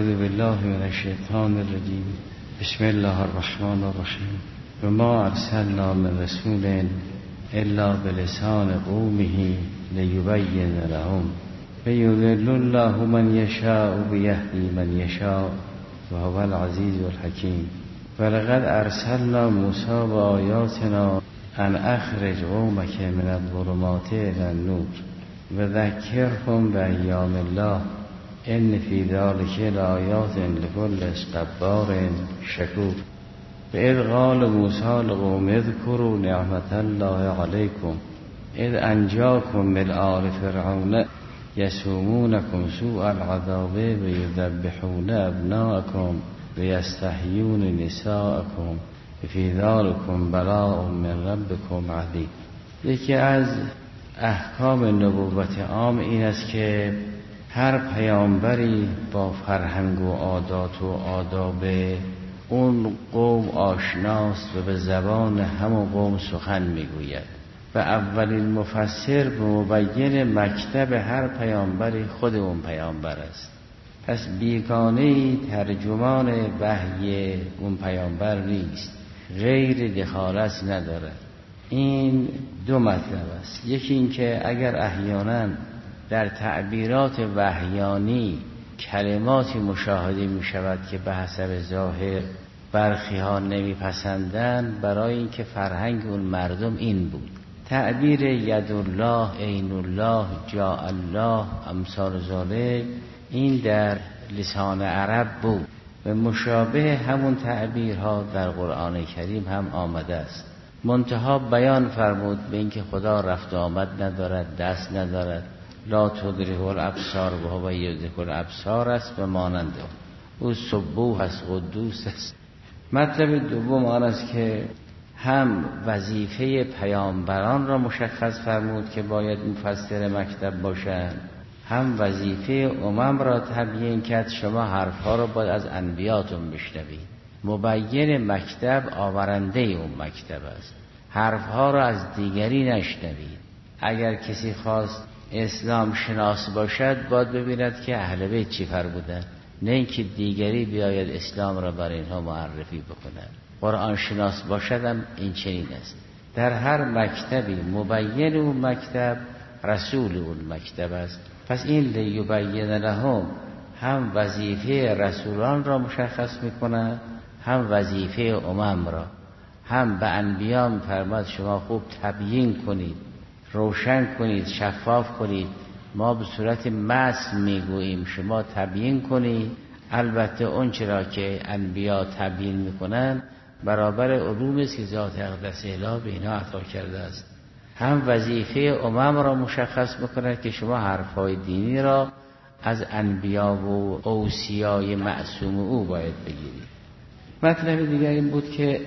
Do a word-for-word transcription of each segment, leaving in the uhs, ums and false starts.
اعوذ بالله من الشیطان الرجیم. بسم الله الرحمن الرحیم. و ما ارسلنا من رسول الا بلسان قومه لیبین لهم فیضل الله من یشاء بیهدی من یشاء و هو العزیز الحکیم. ولقد ارسلنا موسی بآیاتنا ان اخرج قومک من الظلمات الی النور و ذکرهم بایام الله ان فی ذلک لآیات لکل صبار شکور. فاذ قال موسی لقوم اذکروا نعمت الله علیکم اذ انجاکم من آل فرعون یسومونکم سوء العذاب و یذبحون ابناءکم و یستحیون نساءکم فی ذلکم بلاء من ربکم عظیم. یکی از احکام نبوت عام این است که هر پیامبری با فرهنگ و عادات و آداب اون قوم آشناست و به زبان همون قوم سخن میگوید و اولین مفسر و مبین مکتب هر پیامبری خود اون پیامبر است. پس بیگانه‌ای ترجمان وحی اون پیامبر نیست، غیر دخالت نداره. این دو مطلب است. یکی این که اگر احیانا در تعبیرات وحیانی کلماتی مشاهده می شود که به حسب ظاهر برخی ها نمی پسندند، برای اینکه فرهنگ اون مردم این بود. تعبیر ید الله، عین الله، جاء الله، امثال ذالک، این در لسان عرب بود و مشابه همون تعبیرها در قرآن کریم هم آمده است. منتها بیان فرمود به اینکه خدا رفت آمد ندارد، دست ندارد، لا تدرکه الابصار و هو یدرک الابصار است و مانند او سبوح است، قدوس است. مطلب دوم آن است که هم وظیفه پیامبران را مشخص فرمود که باید مفسر مکتب باشند، هم وظیفه امم را تبیین کرد شما حرفها را باید از انبیاتون بشنوید. مبین مکتب آورنده اون مکتب است، حرفها را از دیگری نشنوید. اگر کسی خواست اسلام شناس باشد باید ببیند که اهل بیت چی فرمودند، نه اینکه دیگری بیاید اسلام را برای اینها معرفی بکنند. قرآن شناس باشد هم این چنین است. در هر مکتبی مبین اون مکتب رسول اون مکتب است. پس این لیبین لهم هم وظیفه رسولان را مشخص میکنه، هم وظیفه امم را. هم به انبیا میفرماد شما خوب تبیین کنید، روشن کنید، شفاف کنید. ما به صورت متن میگوییم، شما تبیین کنید. البته اون چرا که انبیا تبیین میکنن برابر علومی است که ذات اقدس الهی به اینا عطا کرده است. هم وظیفه امم را مشخص میکنه که شما حرفهای دینی را از انبیا و اوصیای معصوم او باید بگیرید. مطلب دیگر این بود که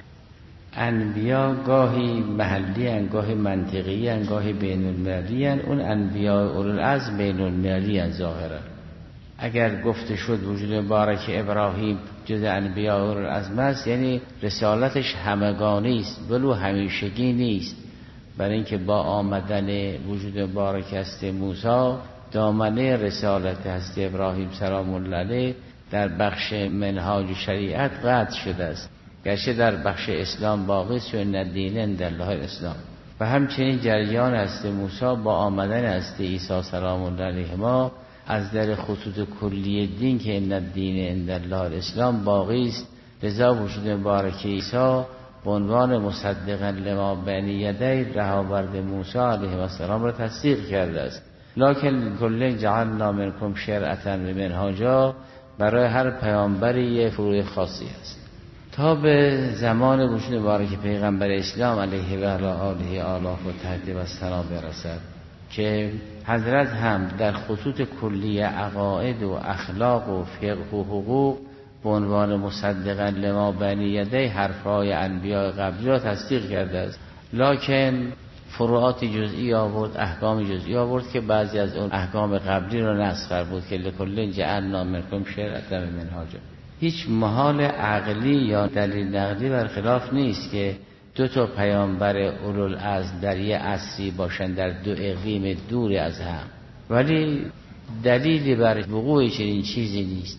انبیا گاهی محلی هن، گاهی منطقی هن، گاهی بین المللی هن. اون انبیا اولوالعزم بین المللی هن ظاهرا. اگر گفته شد وجود مبارک ابراهیم جز انبیا اولوالعزم است، یعنی رسالتش همگانی است ولو همیشگی نیست. برای اینکه با آمدن وجود مبارک هست موسی دامنه رسالت هست ابراهیم سلام الله علیه در بخش منهاج شریعت قطع شده است، گرچه در بخش اسلام باقی است و ان الدین عند الله الاسلام. و همچنین جریان هست موسی با آمدن هست عیسی سلام الله علیه ما از در خطوط کلی دین که ان الدین عند الله الاسلام باقی است. لذا وجود مبارک عیسی به عنوان مصدقا لما بین یدی رهاورد موسی علیه السلام را تصدیق کرده است. لکن کل جعلنا منکم شرعة و منهاجا، برای هر پیامبری یه فروع خاصی است. تا به زمان وجود مبارک پیغمبر اسلام علیه و آله آله و تهدید و سلام برسد که حضرت هم در خطوط کلی عقاید و اخلاق و فقه و حقوق به عنوان مصدقا لما بین یدی حرفهای انبیاء قبلی را تصدیق کرده است. لکن فروعات جزئی آورد، احکام جزئی آورد که بعضی از اون احکام قبلی را نسخ فرمود که لکل جعلنا منکم شرعة و منهاجا. هیچ محال عقلی یا دلیل نقلی برخلاف نیست که دو تا پیامبر اولوالعزم در یک عصری باشند در دو اقلیم دور از هم، ولی دلیلی بر وقوع چنین چیزی نیست.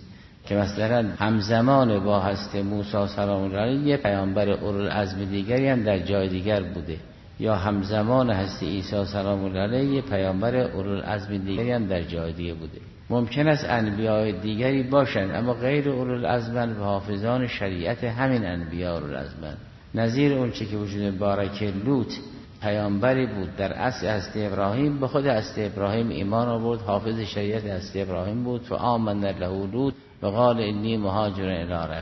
که مثلا همزمان با حضرت موسی سلام الله علیه یه پیامبر اولوالعزم دیگری هم در جای دیگر بوده، یا همزمان حضرت عیسی سلام الله علیه یه پیامبر اولوالعزم دیگری هم در جای دیگه بوده. ممکن است انبیاء دیگری باشند اما غیر اولوالعزم و حافظان شریعت همین انبیاء اولوالعزم. نظیر اون چه که وجود مبارک لوط پیامبری بود در اصل حضرت ابراهیم، به خود حضرت ابراهیم ایمان آورد، حافظ شریعت حضرت ابراهیم بود. فآمن له لوط و قال انی مهاجر الی رب.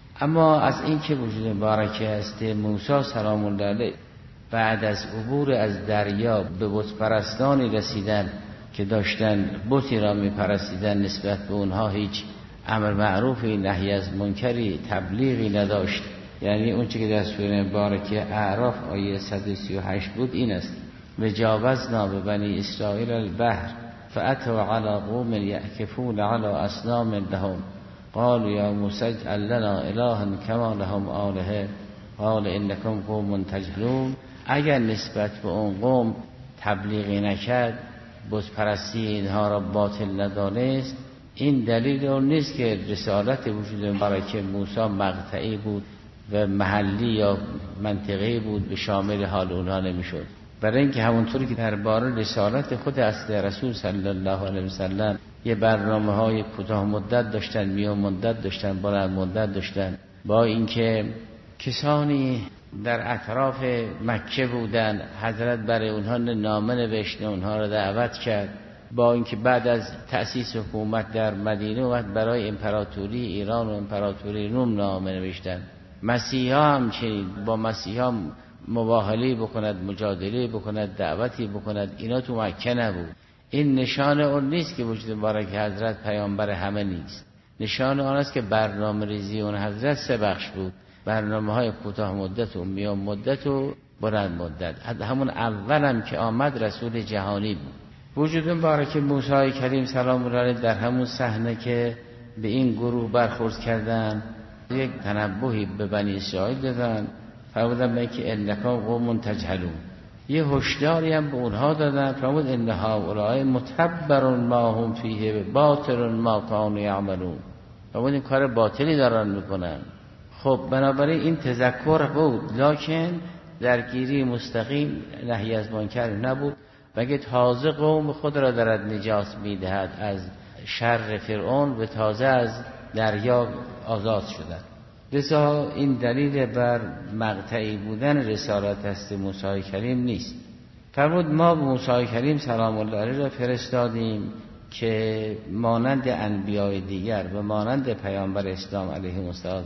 اما از این که وجود مبارک حضرت موسی سلام الله علیه بعد از عبور از دریا به بت پرستانی رسیدن که داشتن بتی را می پرستیدن، نسبت به اونها هیچ امر معروفی نهی از منکری تبلیغی نداشت. یعنی اون چیزی که در سوره مبارکه اعراف آیه صد و سی و هشت بود این است: و جاوزنا به بنی اسرائیل البحر فاتوا علی قوم یعکفون علی اصنام لهم قالوا یا موسی اجعل لنا الها کما لهم آلهه قال انکم قوم تجهلون. اگر نسبت به اون قوم تبلیغی نکرد، بت پرستی اینها را باطل ندانست، این دلیل اون نیست که رسالت وجود مبارک موسی مقطعی بود و محلی یا منطقه‌ای بود به شامل حال اونها نمیشد. برای اینکه همونطوری که درباره رسالت خود اصل رسول صلی الله علیه و سلم یه برنامه‌های کوتاه مدت داشتن، میان مدت داشتن، بلند مدت داشتن، با اینکه کسانی در اطراف مکه بودن، حضرت برای اونها نامه نوشت، اونها را دعوت کرد، با اینکه بعد از تأسیس حکومت در مدینه اومد برای امپراتوری ایران و امپراتوری روم نامه نوشتن. مسیحا همچنین با مسیحا مباهله بکند، مجادله بکند، دعوتی بکند، اینا تو مکه نبود. این نشان اون نیست که وجود مبارک حضرت پیامبر همه نیست. نشان آن است که برنامه ریزی اون حضرت سه بخش بود: برنامه های کوتاه مدت و میان مدت و بلند مدت. همون اولم که آمد رسول جهانی بود. وجود مبارک موسی کریم سلام الله علیه در همون صحنه که به این گروه برخورد کردن، یک تنبهی به بنی اسرائیل دادن، فرمودن که انکم قوم تجهلون. یه هشداری هم به اونها دادن، فرمود ان هؤلاء متبر ما هم فیه باطل ما کانوا یعملون. فرمود این کار باطلی دارن میکنن. خب بنابراین این تذکر بود، لکن درگیری مستقیم نهی از منکر نبود. بگه تازه قوم خود را دارد نجات میدهد از شر فرعون و تازه از دریا آزاد شدند. لذا این دلیل بر مقطعی بودن رسالت است موسی کریم نیست. فرمود ما موسی کریم سلام الله علیه را فرستادیم که مانند انبیاء دیگر و مانند پیامبر اسلام علیه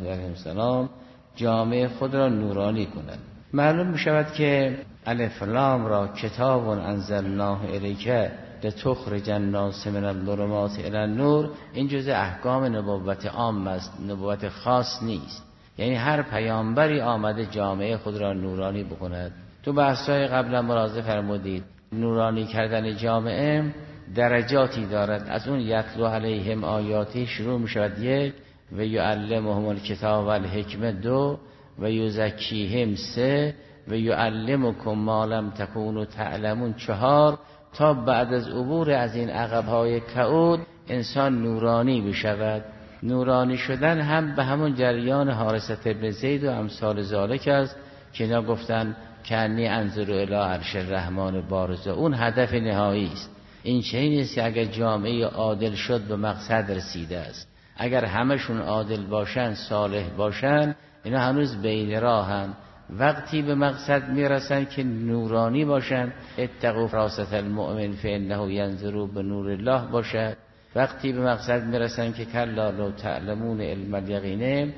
السلام جامعه خود را نورانی کنند. معلوم می شود که الف لام را کتاب انزلناه الیک لتخرج الناس من الظلمات الی النور، این جزء احکام نبوت عام است، نبوت خاص نیست. یعنی هر پیامبری آمده جامعه خود را نورانی بکند. تو بحث‌های قبلا ملاحظه فرمودید نورانی کردن جامعه درجاتی دارد. از اون یتلو علیهم آیاتی شروع می شود یک، و یعلمهم الکتاب والحکمه دو، و یزکیهم سه، و یعلمکم ما لم تکونوا تعلمون چهار، تا بعد از عبور از این عقب‌های کعود انسان نورانی بشود. نورانی شدن هم به همون جریان حارثة ابن زید و امثال ذالک است که اینا گفتن کانی انظر الی عرش الرحمن بارزا. اون هدف نهایی است. این چه نیست که اگر جامعه عادل شد به مقصد رسیده است. اگر همشون عادل باشن، صالح باشن، اینا هنوز بین راهن. وقتی به مقصد میرسن که نورانی باشن، اتقوا فراست المؤمن فانه ینظر بنور الله باشد. وقتی به مقصد میرسن که کلا لو تعلمون علم الیقین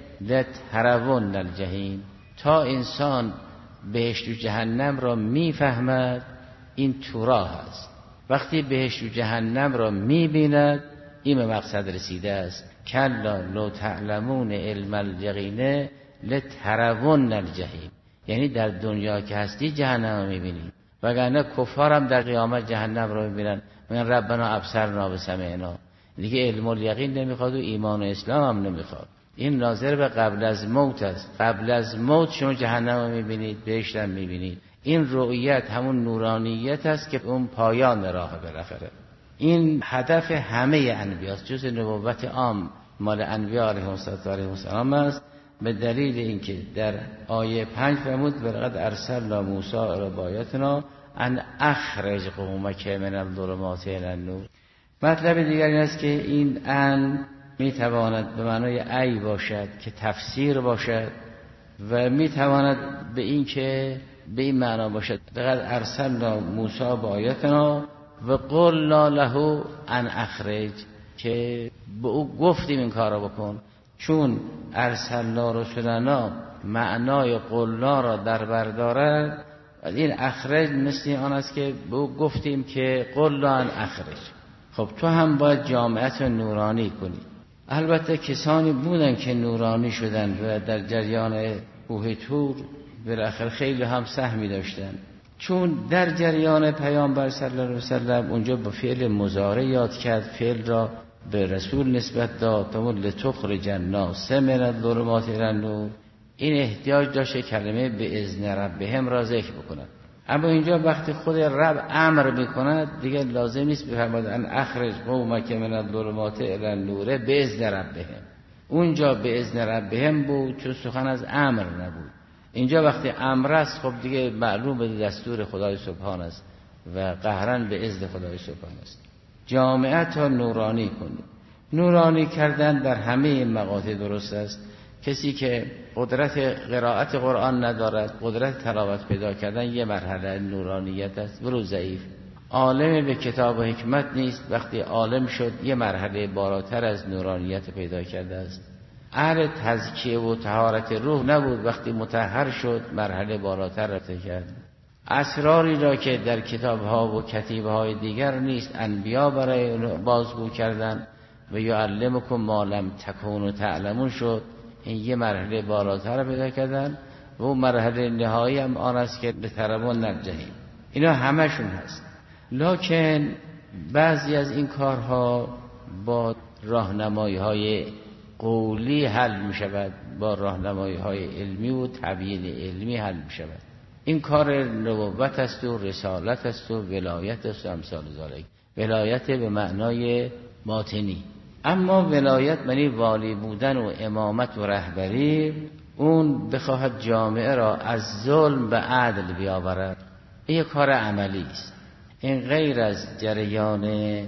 لترون الجحیم، تا انسان بهشت و جهنم را میفهمد این تو راه است. وقتی بهشت و جهنم را میبیند این به مقصد رسیده است. کلا لو تعلمون علم الیقین لترون الجحیم، یعنی در دنیا که هستی جهنم رو میبینی، وگرنه کفار هم در قیامت جهنم رو میبینن، میگن ربنا ابصرنا و سمعنا. دیگه علم الیقین نمیخواد و ایمان و اسلام هم نمیخواد. این ناظر به قبل از موت است. قبل از موت شما جهنم رو میبینید، بهشت هم میبینید. این رؤیت همون نورانیت است که اون پایان راه بالاخره. این هدف همه انبیاست، جز نبوت عام مال انبیاء علیهم السلام است، به دلیل اینکه در آیه پنج فرمود ولقد ارسلنا موسی الی بآیاتنا ان اخرج قومک من الظلمات الی النور. مطلب دیگر این است که این ان میتواند به معنای ای باشد که تفسیر باشد و میتواند به این که به این معنا باشد لقد ارسلنا موسی بآیاتنا و قلنا له ان اخرج، که به او گفتیم این کارو بکن. چون ارسلنا رسولنا معنای قلنا را در بر دارد، این اخرج مثل آن است که به او گفتیم که قلنا ان اخرج. خب تو هم باید جامعت نورانی کنی. البته کسانی بودن که نورانی شدن و در جریان کوه طور بالاخره خیلی هم سهمی داشتن، چون در جریان پیامبر صلی الله علیه و سلم اونجا با فعل مضارع یاد کرد، فعل را به رسول نسبت داد تا لتخرج الناس من الظلمات الی النور. این احتیاج داشته کلمه به اذن ربهم را ذکر بکند، اما اینجا وقتی خود رب امر میکند دیگه لازم نیست بفرماید ان اخرج قومک من الظلمات الی النور به اذن ربهم. اونجا به اذن ربهم بود چون سخن از امر نبود. اینجا وقتی امر است خب دیگه معلوم به دستور خدای سبحان است و قهرن به اذن خدای سبحان است. جامعه تا نورانی کنید. نورانی کردن در همه این مقاطع درست است. کسی که قدرت قرائت قرآن ندارد، قدرت تلاوت پیدا کردن یه مرحله نورانیت است، ولو ضعیف. عالم به کتاب و حکمت نیست، وقتی عالم شد یه مرحله بالاتر از نورانیت پیدا کرده است. اهل تزکیه و طهارت روح نبود، وقتی مطهر شد مرحله بالاتر را طی کرد. اسراری را که در کتاب‌ها و کتیبه‌های دیگر نیست انبیا برای بازگو کردن و یعلمکم ما لم تکونوا تعلمون شد، این یه مرحله بالاتر را پیدا کردن و اون مرحله نهایی هم آن است که لترون الجحیم. اینا همشون هست، لکن بعضی از این کارها با راهنمایی‌های قولی حل می شود، با راهنمایی‌های علمی و تبیین علمی حل می شود. این کار نبوت است و رسالت است و ولایت است و امثال ذالک. ولایت به معنای باطنی، اما ولایت معنی والی بودن و امامت و رهبری. اون بخواهد جامعه را از ظلم به عدل بیاورد، این کار عملی است. این غیر از جریان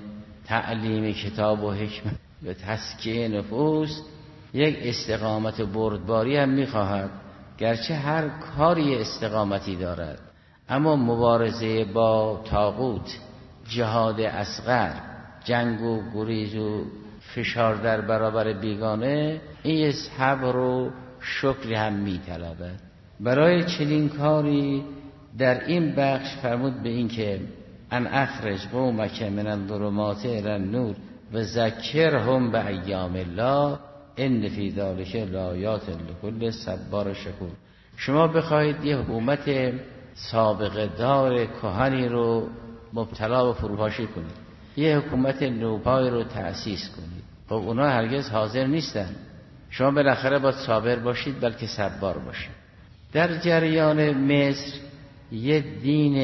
تعلیم کتاب و حکمت و تزکیه نفوس یک استقامت بردباری هم میخواهد. گرچه هر کاری استقامتی دارد، اما مبارزه با طاغوت، جهاد اصغر، جنگ و گریز و فشار در برابر بیگانه، این صبر و شکر هم میطلبد. برای چنین کاری در این بخش فرمود به این که ان اخرج قومک من الظلمات الی النور و ذکرهم به ایام الله ان فی ذلک لآیات لکل صبار شکور. شما بخواهید یه حکومت سابقه دار کهنی رو مبتلا و فروپاشی کنید، یه حکومت نوپای رو تأسیس کنید، خب اونا هرگز حاضر نیستن. شما بالاخره باید صابر باشید بلکه صبار باشید. در جریان مصر یه دین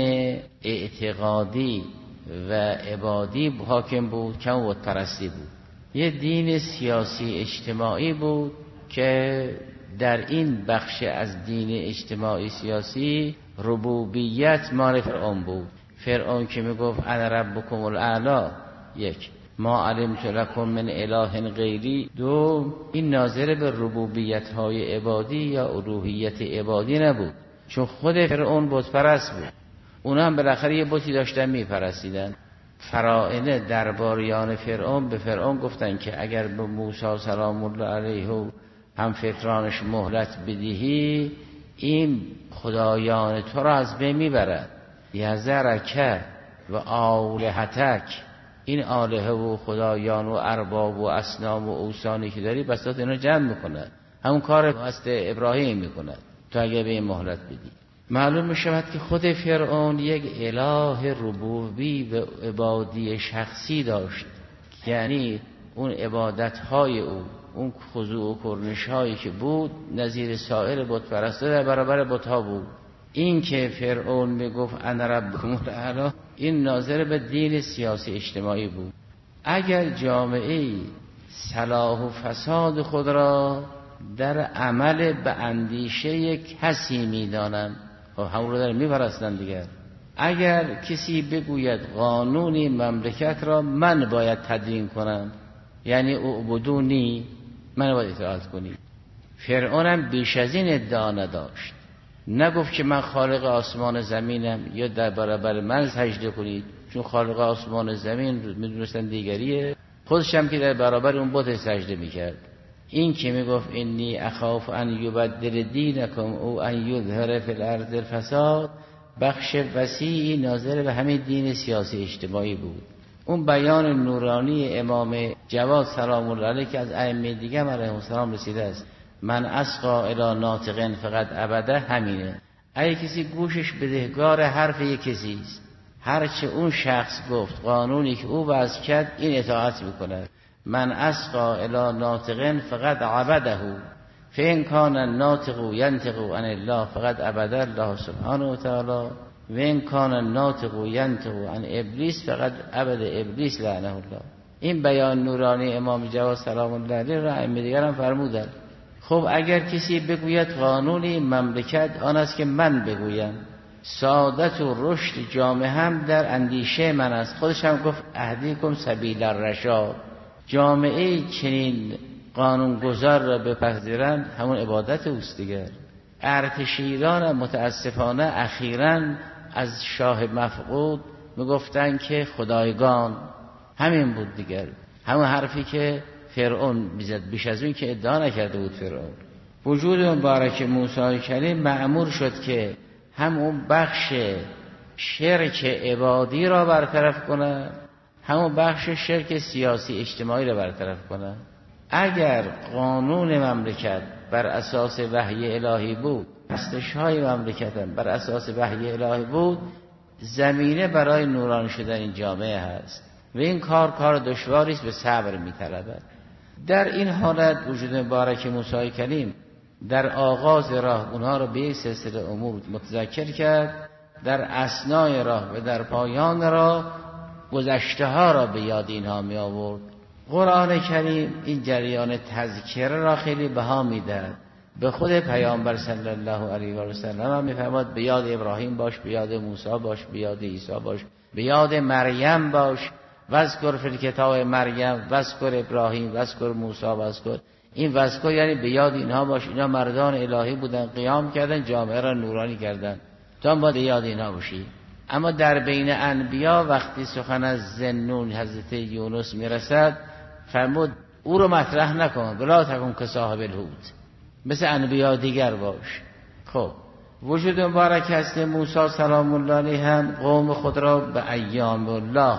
اعتقادی و عبادی حاکم بود که بت پرستی بود. یه دین سیاسی اجتماعی بود که در این بخش از دین اجتماعی سیاسی ربوبیت مال فرعون بود. فرعون که میگفت انا ربکم الاعلی، یک، ما علمت لکم من اله غیری، دو، این ناظر به ربوبیت های عبادی یا الوهیت عبادی نبود، چون خود فرعون بت پرست بود. اونا هم بالاخره یه بتی داشتن میپرستیدن. فراعنه درباریان فرعون به فرعون گفتن که اگر به موسی سلام الله علیه و هم فکرانش مهلت بدهی، این خدایان تو را از بین میبرد. یذرک و آلهتک، این آلهه و خدایان و ارباب و اصنام و اوثانی که داری بساط اینا جمع میکنه، همون کار است ابراهیم میکنه تو اگه به این مهلت بدی. معلوم میشود که خود فرعون یک اله ربوبی و عبادی شخصی داشت، یعنی اون عبادتهای او، اون خضوع و کرنش هایی که بود نظیر سایر بت پرستا در برابر بت ها بود. این که فرعون میگفت انا ربکم الاعلی، این ناظر به دین سیاسی اجتماعی بود. اگر جامعه صلاح و فساد خود را در عمل به اندیشه کسی میدانند. خب همون رو دارن میپرستن دیگر. اگر کسی بگوید قانونی مملکت را من باید تدوین کنم، یعنی اعبدونی، من باید اطاعت کنی. فرعون هم بیش از این ادعا نداشت، نگفت که من خالق آسمان زمینم یا در برابر من سجده کنید، چون خالق آسمان زمین میدونستن دیگریه، خودش هم که در برابر اون بت سجده میکرد. این که میگفت انی اخاف ان یبدل دینکم او ان یظهر فی الارض الفساد، بخش وسیعی ناظر به همین دین سیاسی اجتماعی بود. اون بیان نورانی امام جواد سلام الله علیه که از ائمه دیگه علیهم السلام رسیده است، من اسقا الی ناطقن فقط ابدا، همینه. اگه کسی گوشش بدهکار حرف یک کسی است، هرچه اون شخص گفت، قانونی که او وضع کرد، این اطاعت میکنه. من اسقا الی ناطقن فقط عبده، فین کان الناطق ینطق عن الله فقط عبد الله سبحانه و تعالی، و این کان الناطق ینطق عن ابلیس فقط عبد ابلیس لعنه الله. این بیان نورانی امام جواد سلام الله علیه را ائمه دیگر هم فرمودند. خب اگر کسی بگوید قانونی مملکت آن است که من بگویم، سعادت و رشد جامعه هم در اندیشه من است. خودش هم گفت اهدیکم سبیل الرشاد. جامعه چنین قانون گذار را بپذیرند همون عبادت اوست دیگر. ارتش ایران متاسفانه اخیراً از شاه مفقود میگفتن که خدایگان، همین بود دیگر، همون حرفی که فرعون میزد، بیش از اون که ادعا نکرده بود فرعون. وجود مبارک موسی کلیم مأمور شد که همون بخش شرک عبادی را برطرف کنه، همون بخش شرک سیاسی اجتماعی را برطرف کنه. اگر قانون مملکت بر اساس وحی الهی بود، هستش‌های مملکت هم بر اساس وحی الهی بود، زمینه برای نورانی شدن این جامعه هست و این کار کار دشواری است، به صبر می‌طلبد. در این حالت وجود مبارک موسی کلیم در آغاز راه اونها را به یک سلسله امور متذکر کرد، در اثنای راه و در پایان راه گذشته ها را به یاد اینها می آورد. قرآن کریم این جریان تذکره را خیلی بها می‌دهد. به خود پیامبر صلی الله علیه و سلم هم می‌فرماد به یاد ابراهیم باش، به یاد موسی باش، به یاد عیسی باش، به یاد مریم باش، واذکر فی الکتاب مریم، واذکر ابراهیم، واذکر موسی، واذکر. این واذکر یعنی به یاد اینها باش. اینا مردان الهی بودن، قیام کردن، جامعه را نورانی کردن، تو هم باید یاد اینها باشی. اما در بین انبیا وقتی سخن از ذوالنون حضرت یونس میرسد، فرمود او رو مطرح نکن، ولا تکن که صاحب الحوت، مثل انبیا دیگر باش. خب وجود مبارک هست موسی سلام الله علیه هم قوم خود را به ایام الله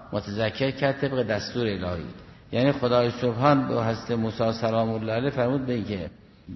متذکر کرد طبق دستور الهی. یعنی خدای سبحان به حضرت موسی سلام الله علیه فرمود بگه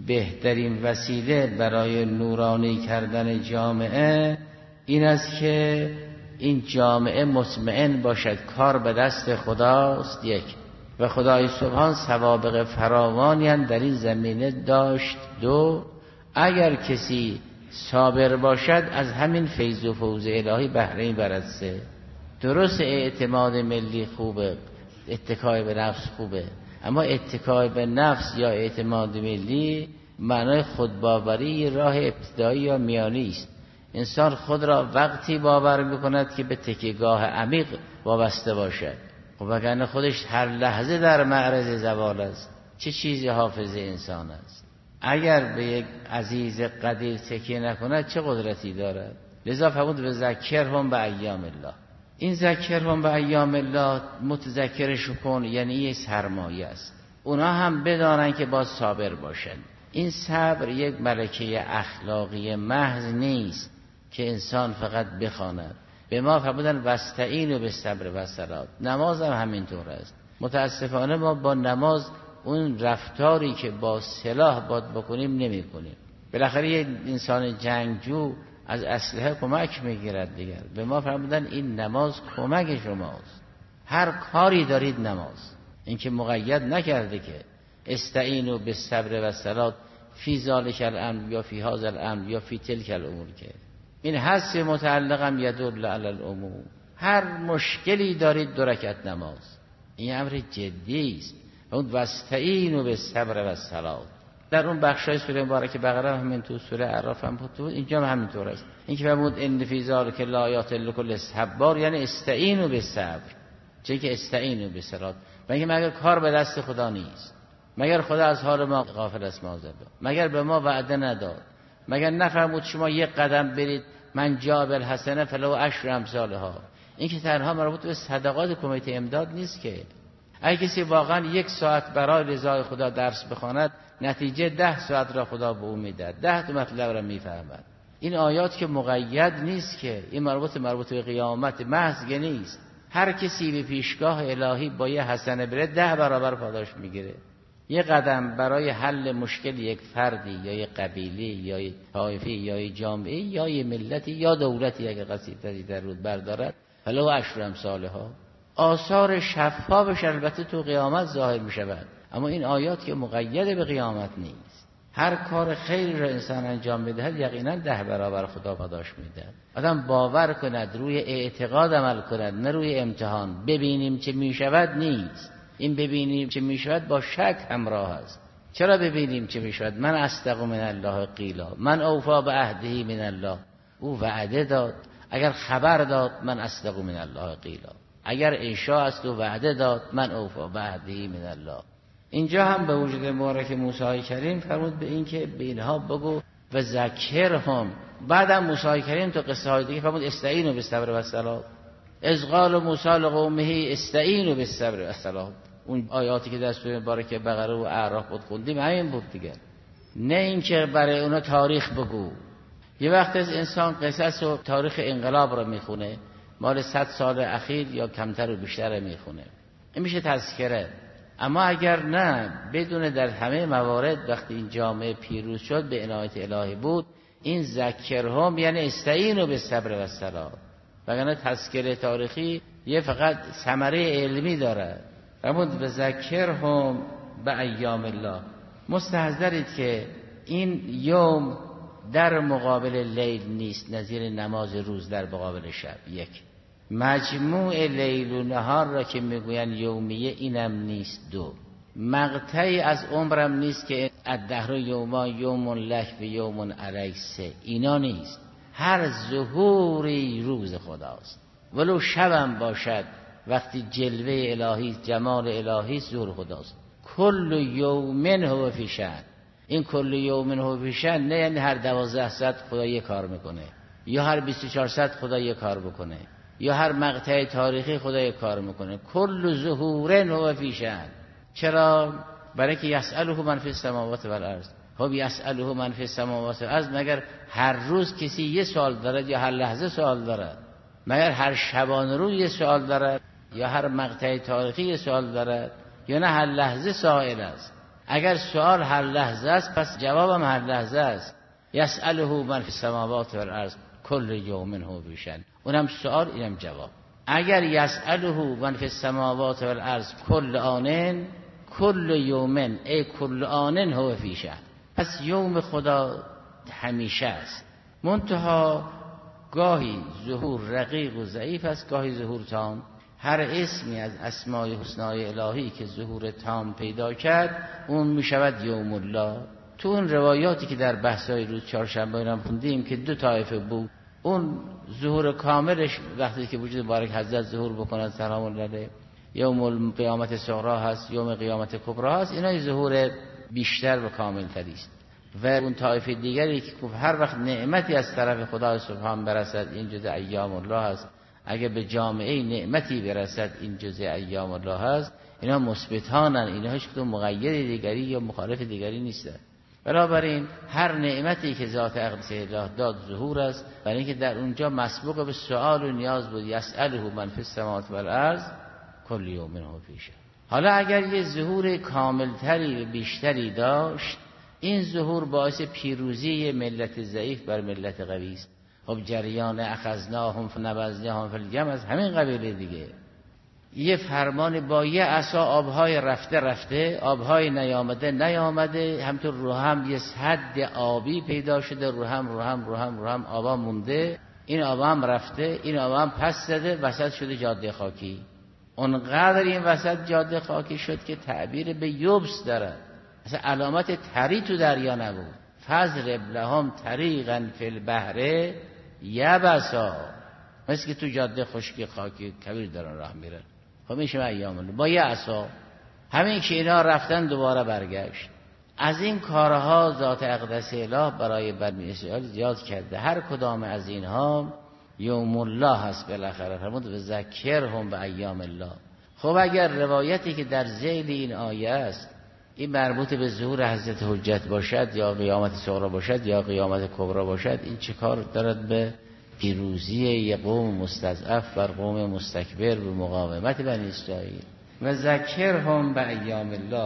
بهترین وسیله برای نورانی کردن جامعه این است که این جامعه مطمئن باشد کار به دست خداست، یک، و خدای سبحان سوابق فراوانی هم در این زمینه داشت، دو، اگر کسی صابر باشد از همین فیض و فوز الهی بهره می‌برد، سه، درست اعتماد ملی خوبه، اتکای به نفس خوبه، اما اتکای به نفس یا اعتماد ملی معنای خودباوری راه ابتدایی یا میانی است. انسان خود را وقتی باور می‌کند که به تکیه‌گاه عمیق وابسته باشد، خب وگرنه خودش هر لحظه در معرض زوال است. چه چیزی حافظ انسان است؟ اگر به یک عزیز قدیر تکیه نکند چه قدرتی دارد؟ لذا فرمود به ذکرهم به ایام الله. این ذکرهم به ایام الله متذکرش کن، یعنی یه سرمایه است. اونا هم بدانن که باز صابر باشن. این صبر یک ملکه اخلاقی محض نیست که انسان فقط بخواند. به ما فرمودن واستعینوا بالصبر والصلاة. نماز هم همینطور است. متاسفانه ما با نماز اون رفتاری که با سلاح باید بکنیم نمی کنیم. بالاخره یک انسان جنگجو از اسلحه کمک میگیرد دیگر. به ما فرمودن این نماز کمک شماست، هر کاری دارید نماز. این که مقید نکرده که استعینوا بالصبر والصلاة فی ذلک الامر یا فی هذا الامر یا فی تلک الامور، که این حس متعلقم یدل علی العموم. هر مشکلی دارید دو رکعت نماز، این امر جدی است. اون واستعینوا بالصبر و الصلاة. در اون بخشای سوره مبارکه بقره همین تو سوره اعراف هم بود، اینجا هم همینطور است. این که فرمود ان فی ذلک لآیات لکل صبار، یعنی استعینوا بالصبر، چه که استعینوا بالصلاة. مگر مگر کار به دست خدا نیست؟ مگر خدا از حال ما غافل است؟ ما زبا مگر به ما وعده نداد؟ مگر نفرمود شما یک قدم برید من جاء بالحسنه فله عشر امثالها؟ این که تنها مربوط به صدقات کمیته امداد نیست که. اگه کسی واقعا یک ساعت برای رضای خدا درس بخواند، نتیجه ده ساعت را خدا به او میدهد، ده تا مطلب را میفهمد. این آیات که مقید نیست که، این مربوط مربوط به قیامت محض نیست. هر کسی به پیشگاه الهی با یه حسنه بره ده برابر پاداش میگیره. یه قدم برای حل مشکل یک فردی یا یک قبیله یا یک طایفه یا یک جامعه یا یک ملتی یا دولتی اگر قصیدتی در رود بردارد، فلو عشر امثالها، آثار شفافش البته تو قیامت ظاهر می شود. اما این آیات که مقید به قیامت نیست. هر کار خیری را انسان انجام بدهد یقینا ده برابر خدا پاداش میدهد. آدم باور کند، روی اعتقاد عمل کند، نه روی امتحان. ببینیم چه می شود نیست. این ببینیم چه می شود با شک همراه است. چرا ببینیم چه می شود؟ من اصدق من الله قیلا، من اوفا به عهده من الله. او وعده داد، اگر خبر داد من اصدق من الله قیلا، اگر انشاء است و وعده داد من اوفا به عهده من الله. اینجا هم به وجود مبارک موسی کریم فرمود به این که به اینها بگو و ذکرهم. بعدم موسی کریم تو قصه های دیگه فرمود استعینوا بالصبر و الصلاة. اذ قال موسی لقومه استعینوا بالصبر و الصلاة. اون آیاتی که در سوره مبارکه بقره و اعراف بود خوندیم همین بود دیگه. نه اینکه برای اونا تاریخ بگو. یه وقت از انسان قصص و تاریخ انقلاب رو میخونه، مال صد سال اخیر یا کمتر و بیشتر میخونه، این میشه تذکره. اما اگر نه، بدون در همه موارد وقتی این جامعه پیروز شد به عنایت الهی بود، این ذکرهم یعنی استعینوا بالصبر و الصلاة. وگرنه تذکره تاریخی یه فقط ثمره علمی داره. فرمود به ذکرهم به ایام الله. مستحضرید که این یوم در مقابل لیل نیست، نظیر نماز روز در مقابل شب. یک مجموع لیل و نهار را که میگوین یومیه اینم نیست. دو مقطعی از عمرم نیست که الدهر یوما یوم لک و یوم علیک. سه اینا نیست. هر ظهوری روز خداست، ولو شبم باشد. وقتی جلوه الهی، جمال الهی، ظهور خداست. کل یومن هو فی شأن. این کل یومن هو فی شأن نه یعنی هر دوازده ساعت خدا یک کار میکنه، یا هر بیست و چهار ساعت خدا یک کار بکنه، یا هر مقطع تاریخی خدا یک کار میکنه. کل ظهورن هو فی شأن. چرا؟ برای که یسأله من فی السماوات و الارض. خب یسأله من فی السماوات و الارض، مگر هر روز کسی یه سوال دارد یا هر لحظه سوال دارد؟ مگر هر شبانه روز یه سوال دارد یا هر مقطع تاریخی یه سوال دارد؟ یا نه هر لحظه سائل است؟ اگر سوال هر لحظه است پس جوابم هر لحظه است. یسأله من فی السماوات و الارض کل یوم هو فی شأن. اونم سوال اینم جواب. اگر یسأله من فی السماوات و الارض کل آنن کل یومن ای کل آنن هو فی شأن. پس یوم خدا همیشه است، منتها گاهی ظهور رقیق و ضعیف است، گاهی ظهور تام. هر اسمی از اسمای حسنای الهی که ظهور تام پیدا کرد اون می شود یوم الله. تو اون روایاتی که در بحثای روز چهارشنبه اینا خوندیم که دو طایفه بود، اون ظهور کاملش وقتی که وجود مبارک حضرت ظهور بکنند سلام الله علیه، یوم قیامت صغرا هست، یوم قیامت کبرا هست، اینا ظهور بیشتر و کامل تری است. و اون طایفه دیگری که هر وقت نعمتی از طرف خدا سبحان برسد این جزء ایام الله است، اگه به جامعه نعمتی برسد این جزء ایام الله است. اینا مثبتانن، اینا هیچ کدوم مقید دیگری یا مخالف دیگری نیستن. بنابراین هر نعمتی که ذات اقدس الله داد ظهور است، برای اینکه در اونجا مسبوق به سؤال و نیاز بود. یسأله من فی السماوات و الارض کل یوم هو فی شأن. حالا اگر یه ظهور کاملتری و بیشتری داشت، این ظهور باعث پیروزی ملت ضعیف بر ملت قوی است. خب جریان اخذناهم فنبذناهم فی الیم از همین قبیله دیگه. یه فرمان با یه عصا آبهای رفته رفته، آبهای نیامده نیامده، همطور رو هم یه حد آبی پیدا شده، رو هم رو هم رو هم رو هم آبا مونده، این آبا هم رفته، این آبا هم پس زده، وسط شده جاده خاکی. اونقدر این وسط جاده خاکی شد که تعبیر به یبس داره، اصلا علامت تری تو دریا نبود. فضرب لهم طریقا فی البحر یبسا، مثل که تو جاده خشکی خاکی کبیر دارن راه میرن. خب میشه ایام الله با یه عصا. همین که اینا رفتن دوباره برگشت. از این کارها ذات اقدس اله برای بنی اسرائیل زیاد کرده. هر کدام از اینها یوم الله هست. بالاخره فرمود و ذکرهم به ایام الله. خب اگر روایتی که در ذیل این آیه است این مربوط به ظهور حضرت حجت باشد یا قیامت صغری باشد یا قیامت کبری باشد، این چه کار دارد به پیروزی یک قوم مستضعف بر قوم مستکبر به مقاومت بنی اسرائیل؟ و ذکرهم به ایام الله.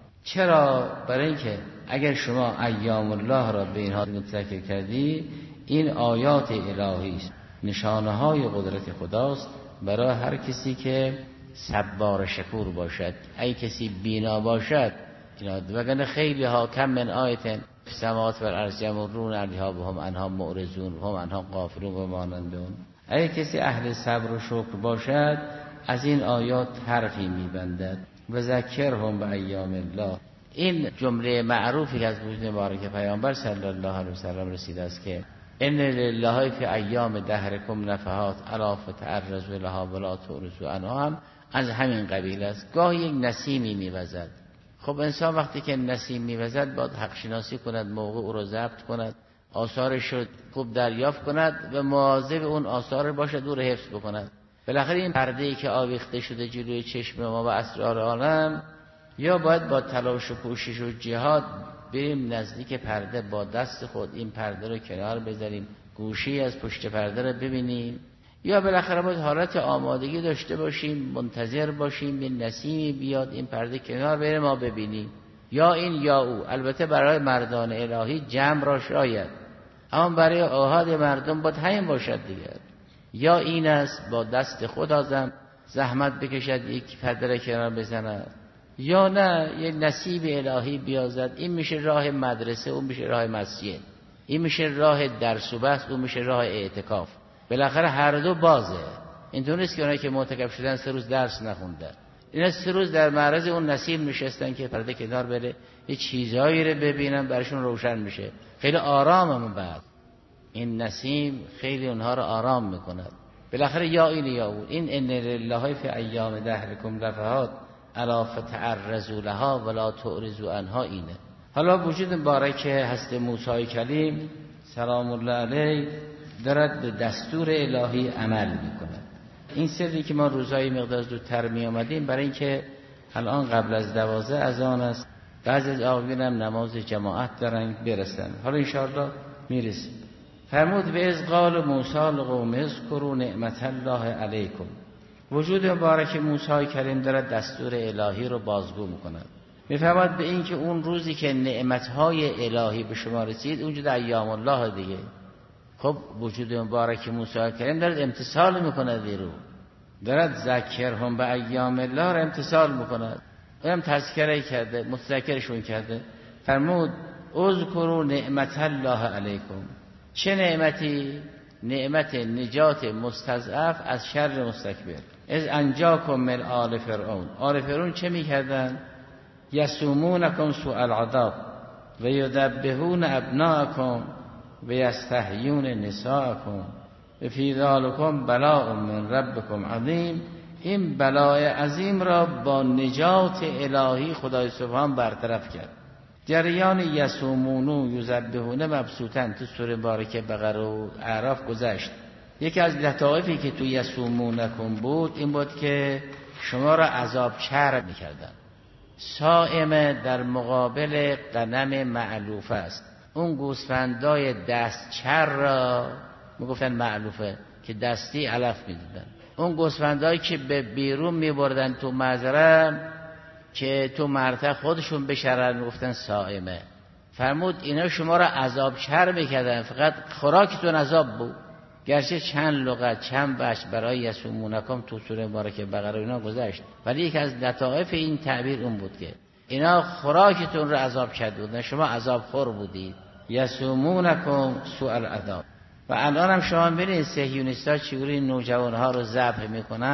چرا؟ برای اینکه اگر شما ایام الله را به اینها متذکر کردی، این آیات الهی است، نشانه های قدرت خداست برای هر کسی که صبار شکور باشد. ای کسی بینا باشد اینا وگرنه خیلی ها کم من آیتن سماوات و الارض یمرون علیها و هم عنها معرضون و هم عنها غافلون و مانندون. ای کسی اهل صبر و شکر باشد از این آیات حرفی میبندد. و ذکرهم به ایام الله. این جمله معروفی که از وجود مبارک پیامبر صلی الله علیه و سلم رسیده است که ان لله فی ایام دهرکم نفحات الا فتعرضوا لها ولا تعرضوا عنها هم از همین قبیل است. گاهی یک نسیمی میوزد. خب انسان وقتی که نسیم میوزد باید حق شناسی کند، موقع او را ضبط کند، آثارش رو خوب دریافت کند و مواظب اون آثار باشد، او را حفظ بکند. بالاخره این پرده‌ای که آویخته شده جلوی چشم ما و اسرار عالم، یا باید با تلاش و کوشش و جهاد بریم نزدیک پرده، با دست خود این پرده رو کنار بذاریم، گوشی از پشت پرده رو ببینیم، یا بالاخره باید حالت آمادگی داشته باشیم، منتظر باشیم این نسیمی بیاد این پرده کنار بره ما ببینیم. یا این یا او. البته برای مردان الهی جمع را شاید، اما برای آحاد مردم باید همین باشد دیگر. یا این است با دست خود آزم زحمت بکشد یک پرده را کنار بزند، یا نه یک نصیب الهی بیازد. این میشه راه مدرسه، اون میشه راه مسجد، این میشه راه درس و بحث، اون میشه راه اعتکاف. بالاخره هر دو بازه. اینطور نیست که اونایی که معتکف شدن سه روز درس نخوندن، اینا سه روز در معرض اون نسیم نشستن که پرده کنار بره یه چیزایی رو ببینن، برشون روشن میشه، خیلی آرامم. بعد این نسیم خیلی اونها رو آرام میکند. بالاخره یا این یا اون. این ان لله فی ایام دهرکم نفحات الا فتعرضوا لها ولا تعرضوا عنها اینه. حالا وجود مبارک هست موسی کلیم سلام الله علیه دارد به دستور الهی عمل میکنه. این سری که ما روزهای مقدار زودتر می آمدیم برای اینکه الان قبل از دوازده اذان است، بعضی از آقایون هم نماز جماعت دارن برسن. حالا انشاءالله میرسیم. فرمود به از قال موسی لقوم اذکروا نعمت الله علیکم. وجود مبارک موسی کریم دارد دستور الهی رو بازگو میکند. میفرماد به این که اون روزی که نعمتهای الهی به شما رسید اونجا در ایام الله دیگه. خب وجود مبارک موسی کریم دارد امتثال میکند، دیرو دارد ذکرهم به ایام الله رو امتثال میکند. اونم تذکره کرده، متذکرشون کرده. فرمود اذکروا نعمت الله علیکم. چه نعمتی؟ نعمت نجات مستضعف از شر مستکبر. از انجاکم من آل فرعون. آل فرعون چه میکردن؟ یسومونکم سوء العذاب و یذبحون ابناءکم و یستحیون نساءکم و فی ذلکم بلاء من ربکم عظیم. این بلای عظیم را با نجات الهی خدای سبحان برطرف کرد. جریان یسومونو یذبحون مبسوطن تو سوره مبارکه بقره و اعراف گذشت. یکی از لطایفی که تو یسومونکم بود این بود که شما را عذاب چرب میکردن. صائم در مقابل غنم معلوفه است. اون گوسفندای دست چر را میگفتن معلوفه که دستی علف میدادن. اون گوسفندایی که به بیرون میبردن تو مزرعه که تو مرتع خودشون بشرن میگفتن صائمه. فرمود اینا شما را عذاب چر میکردن، فقط خوراکتون عذاب بود. گرچه چند لغت چند بچ برای یسومونکم تو سوره مبارکه بقره اینا گذشت، ولی یک از لطائف این تعبیر اون بود که اینا خوراکتون رو عذاب کرده بودن، شما عذاب خور بودید. یسومونکم سوء العذاب. و الان هم شما ببینید صهیونیست‌ها چجوری نوجوان‌ها رو ذبح میکنن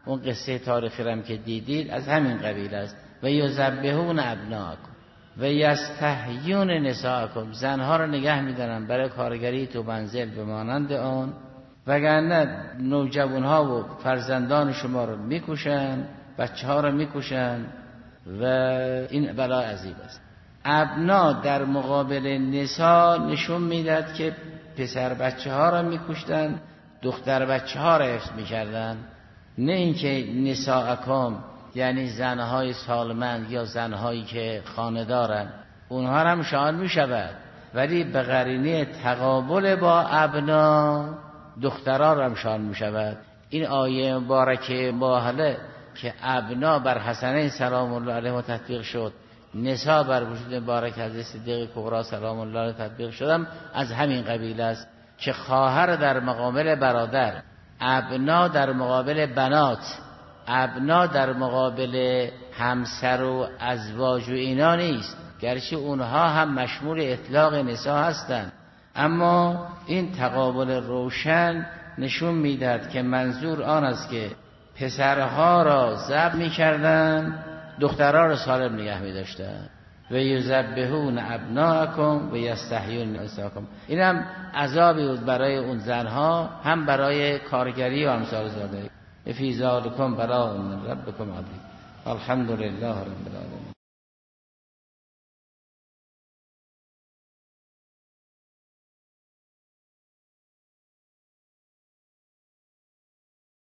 اون قصه تاریخی هم که دیدید از همین قبیل است. و یذبحون ابناءکم و یستحیون نساءکم، زنها رو نگه میدارن برای کارگری تو منزل به مانند آن، وگرنه نوجوانها و فرزندان شما رو میکشن، بچه ها رو میکشن و این بلا عظیم است. ابنا در مقابل نساء نشون میداد که پسر بچه ها رو میکشتن، دختر بچه ها رو حفظ میکردن، نه اینکه نساءکم یعنی زنهای سالمند یا زنهایی که خانه دارن اونها هم شامل میشود، ولی به قرینه تقابل با ابنا دخترها هم شامل میشود. این آیه مبارکه ماهله که ابنا بر حسنین سلام الله علیه تطبیق شد، نساء بر وجود مبارک حضرت صدیقه کبری سلام الله علیه تطبیق شدم، از همین قبیل است که خواهر در مقابل برادر، ابنا در مقابل بنات، ابنا در مقابل همسر و ازواج و اینا نیست، گرچه اونها هم مشمول اطلاق نساء هستند، اما این تقابل روشن نشون میداد که منظور آن است که پسرها را ذبح میکردن، دخترها را سالم نگه میداشتن. و یذبحون ابناءکم و یستحیون نساءکم، این هم عذابی بود برای اون زنها، هم برای کارگری و امثال ذالک. فی ذالکم بلاء من ربکم عظیم. الحمدلله رب العالمین.